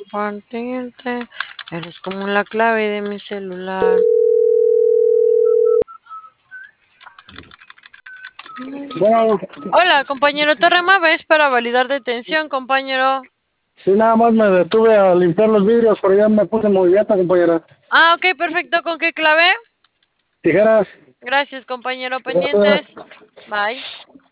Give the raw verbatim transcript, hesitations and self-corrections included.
compartirte. Eres como la clave de mi celular. Bueno, Hola, compañero Torrema, ves para validar detención, compañero. sí, nada más me detuve a limpiar los vidrios, pero ya me puse en movimiento, compañera. Ah, ok, perfecto. ¿Con qué clave? Tijeras. Gracias, compañero. Pendientes. Bye.